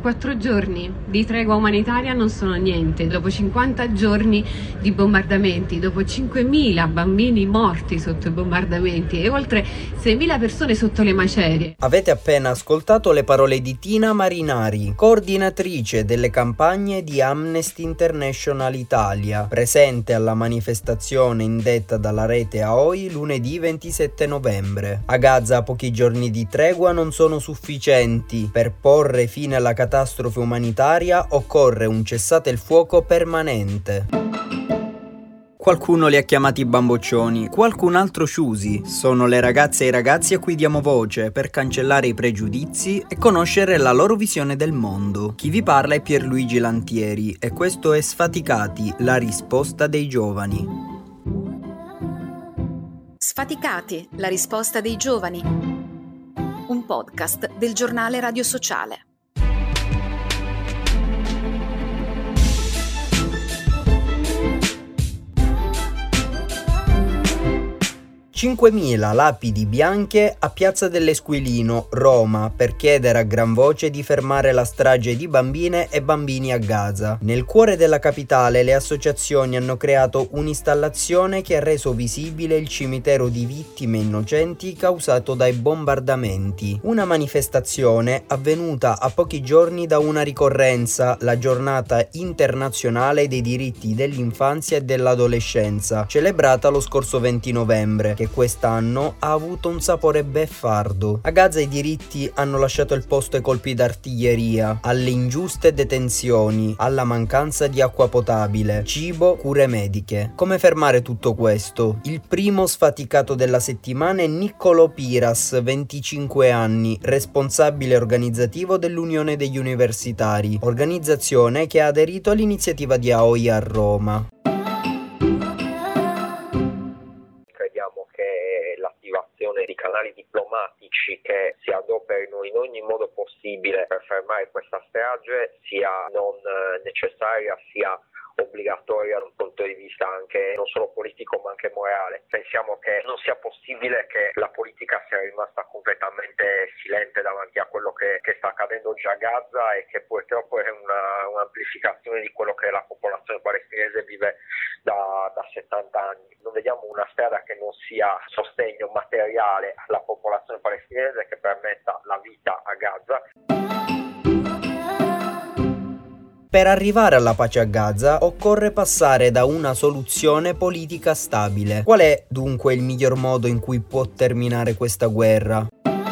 4 giorni di tregua umanitaria non sono niente, dopo 50 giorni di bombardamenti, dopo 5.000 bambini morti sotto i bombardamenti e oltre 6.000 persone sotto le macerie. Avete appena ascoltato le parole di Tina Marinari, coordinatrice delle campagne di Amnesty International Italia, presente alla manifestazione indetta dalla rete AOI lunedì 27 novembre. A Gaza pochi giorni di tregua non sono sufficienti. Per porre fine alla catastrofe umanitaria occorre un cessate il fuoco permanente. Qualcuno li ha chiamati bamboccioni, qualcun altro ciusi. Sono le ragazze e i ragazzi a cui diamo voce per cancellare i pregiudizi e conoscere la loro visione del mondo. Chi vi parla è Pierluigi Lantieri e questo è Sfaticati, la risposta dei giovani. Sfaticati, la risposta dei giovani. Un podcast del giornale Radio Sociale. 5.000 lapidi bianche a Piazza dell'Esquilino, Roma, per chiedere a gran voce di fermare la strage di bambine e bambini a Gaza. Nel cuore della capitale le associazioni hanno creato un'installazione che ha reso visibile il cimitero di vittime innocenti causato dai bombardamenti. Una manifestazione avvenuta a pochi giorni da una ricorrenza, la giornata internazionale dei diritti dell'infanzia e dell'adolescenza, celebrata lo scorso 20 novembre, che quest'anno ha avuto un sapore beffardo. A Gaza i diritti hanno lasciato il posto ai colpi d'artiglieria, alle ingiuste detenzioni, alla mancanza di acqua potabile, cibo, cure mediche. Come fermare tutto questo? Il primo sfaticato della settimana è Niccolò Piras, 25 anni, responsabile organizzativo dell'Unione degli Universitari, organizzazione che ha aderito all'iniziativa di AOI a Roma. Di canali diplomatici che si adoperino in ogni modo possibile per fermare questa strage sia non necessaria sia obbligatoria da un punto di vista anche non solo politico ma anche morale. Pensiamo che non sia possibile che la politica sia rimasta completamente silente davanti a quello che sta accadendo già a Gaza e che purtroppo è un'amplificazione di quello che la popolazione palestinese vive da 70 anni. Non vediamo una strada che non sia sostegno materiale alla popolazione palestinese che permetta la vita a Gaza. Per arrivare alla pace a Gaza occorre passare da una soluzione politica stabile. Qual è dunque il miglior modo in cui può terminare questa guerra?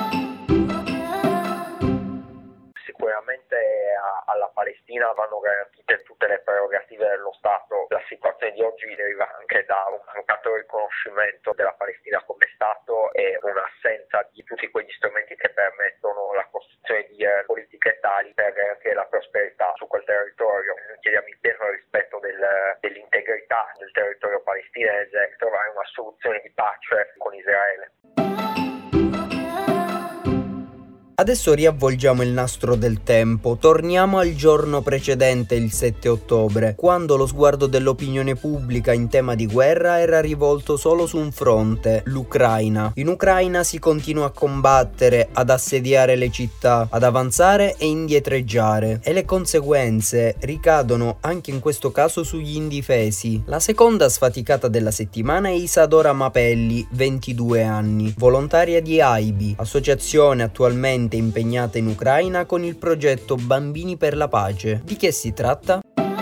Sicuramente alla Palestina vanno garantite tutte le prerogative dello Stato. La situazione di oggi deriva anche da un mancato riconoscimento della Palestina come Stato e un'assenza di tutti quegli strumenti che permettono la costruzione di politiche tali per garantire la prosperità su quel territorio. Noi chiediamo il pieno rispetto dell'integrità del territorio palestinese e trovare una soluzione di pace con Israele. Adesso riavvolgiamo il nastro del tempo, torniamo al giorno precedente, il 7 ottobre, quando lo sguardo dell'opinione pubblica in tema di guerra era rivolto solo su un fronte, l'Ucraina. In Ucraina si continua a combattere, ad assediare le città, ad avanzare e indietreggiare, e le conseguenze ricadono anche in questo caso sugli indifesi. La seconda sfaticata della settimana è Isadora Mapelli, 22 anni, volontaria di AIBI, associazione attualmente impegnata in Ucraina con il progetto Bambini per la Pace. Di che si tratta?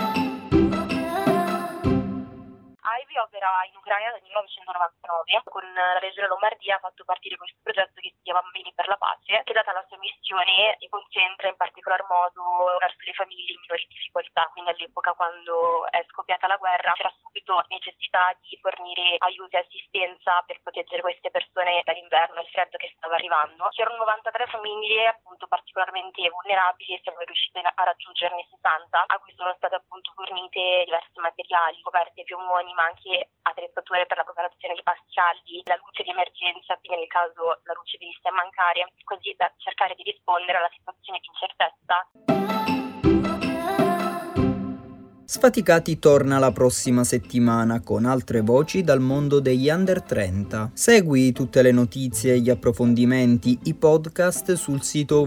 AIBI opera in Ucraina dal 1999, con la Regione Lombardia ha fatto partire questo progetto che si chiama Bambini per la Pace, che data la sua missione si concentra in particolar modo verso le famiglie in minori difficoltà. Quindi all'epoca, quando è scoppiata la guerra, c'era subito necessità di fornire aiuti e assistenza per proteggere queste persone dall'inverno e il freddo che stava arrivando. C'erano 93 famiglie appunto particolarmente vulnerabili e siamo riusciti a raggiungerne 60, a cui sono state appunto fornite diversi materiali, coperte, piumoni, ma anche attrezzature per la preparazione di pasti caldi, la luce di emergenza, quindi nel caso la luce venisse a mancare, così da cercare di rispondere alla situazione di incertezza. Sfaticati torna la prossima settimana con altre voci dal mondo degli under 30. Segui tutte le notizie, gli approfondimenti, i podcast sul sito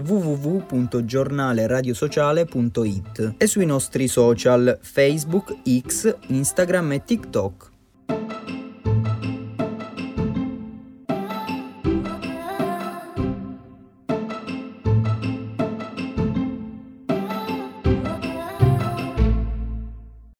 www.giornaleradiosociale.it e sui nostri social Facebook, X, Instagram e TikTok.